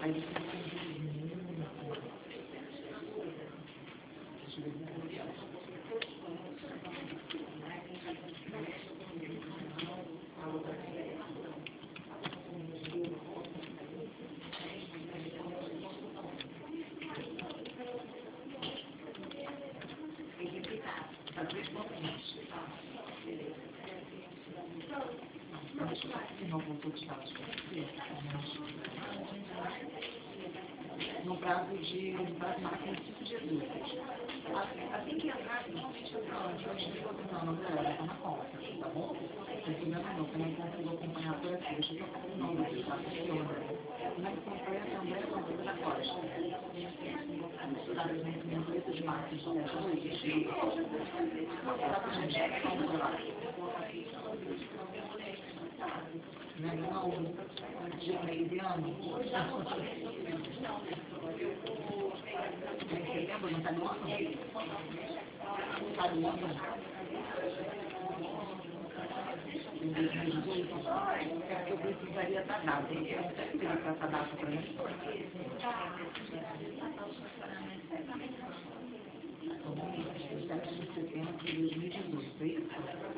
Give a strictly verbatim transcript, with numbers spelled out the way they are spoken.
Aí você tem que no prazo de no prazo máximo de cinco dias úteis. Assim que entrar, normalmente eu não, não, não, está na conta, tá bom? Esse meu não, eu não consigo acompanhar por aqui. Deixa eu tocar o nome dele, tá? Como é que acompanha também a conta da Costa? Dados de empresa de marketing dessa noite. Não, de meio de ano. Setembro, não está no ano? Está no ano? Em dois mil e dezoito? É que eu precisaria da data. Você consegue pedir para essa data para mim? sete de setembro de dois mil e dezoito, é isso?